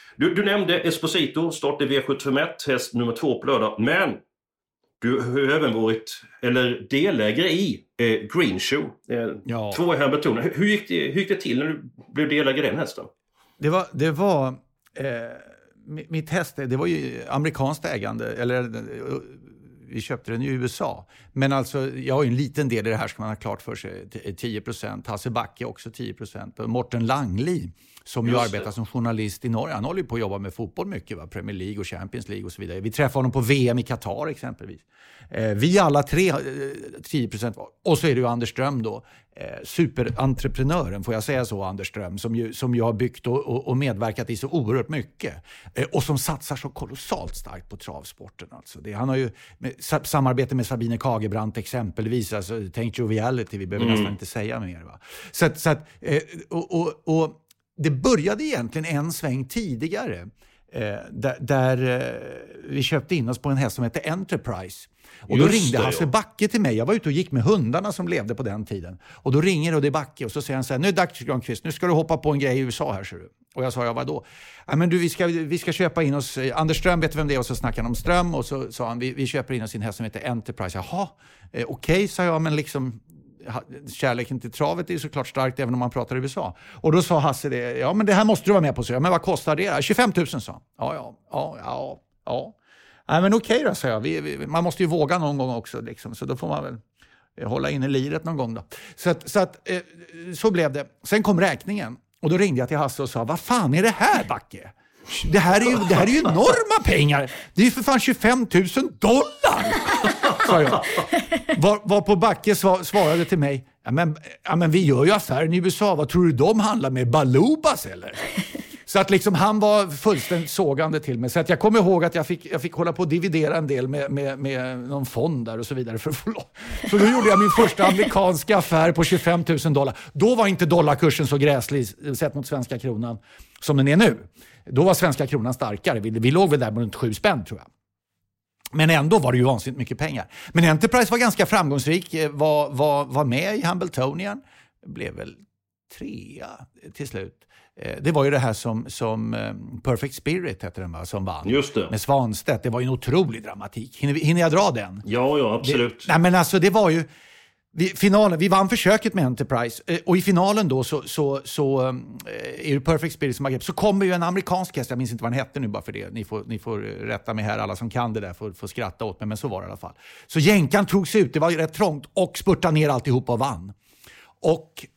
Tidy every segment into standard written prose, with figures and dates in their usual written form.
Du nämnde Esposito, start i V751, häst nummer 2 på lördag. Men du har även varit, eller delägare i Green Show. 2 i Hamilton. Hur gick det till när du blev delägare i den hästen? Det var mitt häst, det var ju amerikanskt ägande, eller vi köpte den i USA. Men alltså, jag har ju en liten del i det här, ska man ha klart för sig, 10%. Hasse Backe också 10%. Och Morten Langli, som ju arbetar som journalist i Norge. Han håller ju på att jobba med fotboll mycket, va? Premier League och Champions League och så vidare. Vi träffade honom på VM i Qatar exempelvis. Vi alla 10% var. Och så är det ju Anders Ström då. Superentreprenören, får jag säga så, Anders Ström, som ju har byggt och medverkat i så oerhört mycket. Och som satsar så kolossalt starkt på travsporten. Alltså. Han har ju samarbete med Sabine Kagebrant exempelvis. Alltså, tänk Joviality, vi behöver nästan inte säga mer. Va? Och det började egentligen en sväng tidigare. Där vi köpte in oss på en häst som heter Enterprise. Och då ringde Hasse Backe till mig. Jag var ute och gick med hundarna som levde på den tiden. Och då ringer och det är Backe och så säger han så här: nu är det dags, Granqvist, nu ska du hoppa på en grej i USA här, ser du. Och jag sa, ja vadå? Ja, men du, vi ska köpa in oss, Anders Ström vet vem det är, och så snackade han om Ström och så sa han, vi köper in oss i en häst som heter Enterprise. Jaha, okej, sa jag, men liksom kärleken till travet är ju såklart starkt även om man pratar i USA. Och då sa Hasse det, ja men det här måste du vara med på, så. Ja, men vad kostar det? 25 000, sa. Ja. Nej men okej då, sa jag. Man måste ju våga någon gång också liksom, så då får man väl hålla in i liret någon gång då. Så blev det. Sen kom räkningen och då ringde jag till Hasse och sa, vad fan är det här, Backe? Det här är ju enorma pengar. Det är ju för fan $25 000, sa jag. Var på Backe svarade till mig, ja men vi gör ju affären i USA. Vad tror du de handlar med? Balubas eller? Så att liksom han var fullständigt sågande till mig. Så att jag kommer ihåg att jag fick hålla på att dividera en del med någon fond där och så vidare. Så då gjorde jag min första amerikanska affär på $25 000. Då var inte dollarkursen så gräslig sett mot svenska kronan som den är nu. Då var svenska kronan starkare. Vi låg väl där runt 7 spänn, tror jag. Men ändå var det ju vansinnigt mycket pengar. Men Enterprise var ganska framgångsrik. Var med i Hambletonian. Blev väl 3 till slut. Det var ju det här som Perfect Spirit heter den, va, som vann. Just det. Med Svanstedt. Det var ju en otrolig dramatik. Hinner jag dra den? Ja, absolut. Nej men alltså det var ju finalen, vi vann försöket med Enterprise och i finalen då så är det Perfect Spirit som har grepp. Så kommer ju en amerikansk häst, jag minns inte vad den hette nu bara för det. Ni får rätta mig här, alla som kan det där får skratta åt mig, men så var det i alla fall. Så jänkan tog sig ut, det var ju rätt trångt, och spurtade ner alltihop och vann. Och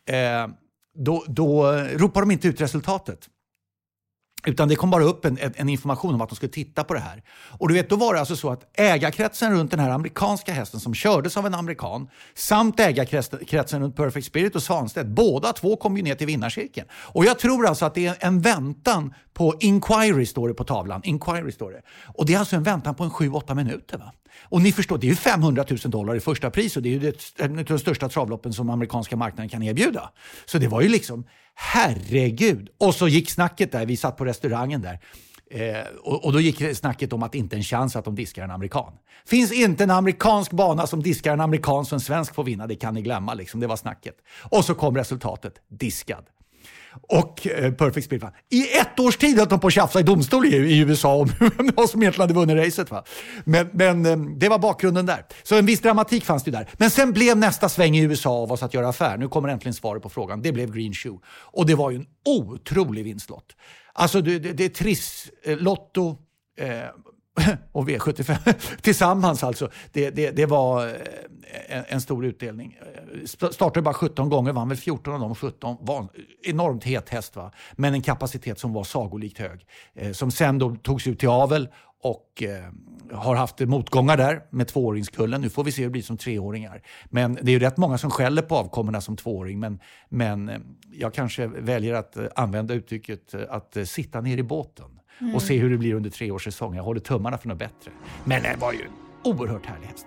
då ropar de inte ut resultatet. Utan det kom bara upp en information om att de skulle titta på det här. Och du vet, då var det alltså så att ägarkretsen runt den här amerikanska hästen som kördes av en amerikan samt ägarkretsen runt Perfect Spirit och Svanstedt, båda två kom ju ner till vinnarcirkeln. Och jag tror alltså att det är en väntan på Inquiry, står det på tavlan. Inquiry står det. Och det är alltså en väntan på 7-8 minuter, va? Och ni förstår, det är ju $500 000 i första pris, och det är ju ett av de största travloppen som amerikanska marknaden kan erbjuda. Så det var ju liksom, herregud. Och så gick snacket där, vi satt på restaurangen där. Och då gick snacket om att inte en chans att de diskar en amerikan. Finns inte en amerikansk bana som diskar en amerikan som en svensk får vinna, det kan ni glömma liksom, det var snacket. Och så kom resultatet, diskad. Och Perfect Spirit vann. I 1 års tid att de på att tjafsa i domstol i USA om vad som egentligen hade vunnit racet, va? Men det var bakgrunden där. Så en viss dramatik fanns det där. Men sen blev nästa sväng i USA av oss att göra affär. Nu kommer äntligen svaret på frågan. Det blev Green Shoe. Och det var ju en otrolig vinstlott. Alltså det är Triss, Lotto och V75 tillsammans alltså. Det var en stor utdelning. Startade bara 17 gånger, vann väl 14 av de 17. Var en enormt het häst, va? Men en kapacitet som var sagolikt hög. Som sen då togs ut till avel och har haft motgångar där med 2-åringskullen. Nu får vi se hur det blir som 3-åringar. Men det är ju rätt många som skäller på avkommorna som 2-åring. Men jag kanske väljer att använda uttrycket att sitta ner i båten. Och se hur det blir under 3 års säsong. Jag håller tummarna för något bättre. Men det var ju en oerhört härlig häst.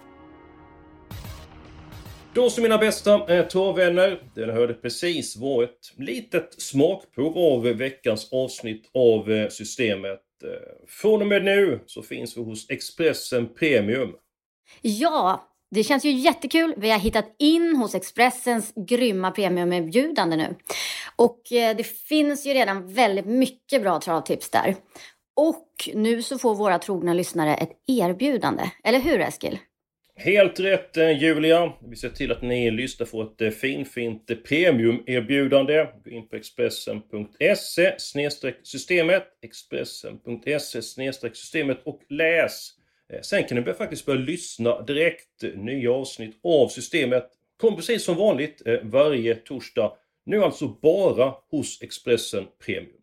Då som mina bästa travvänner, den hörde precis var ett litet smakprov av veckans avsnitt av systemet. Från och med nu så finns vi hos Expressen Premium. Ja, Det känns ju jättekul. Vi har hittat in hos Expressens grymma premiumerbjudande nu. Och det finns ju redan väldigt mycket bra travtips där. Och nu så får våra trogna lyssnare ett erbjudande. Eller hur, Eskil? Helt rätt, Julia. Vi ser till att ni lyssnar för ett fint premiumerbjudande. Gå in på expressen.se/systemet, expressen.se/systemet och läs. Sen kan ni faktiskt börja lyssna direkt. Nya avsnitt av systemet kommer precis som vanligt varje torsdag. Nu alltså bara hos Expressen Premium.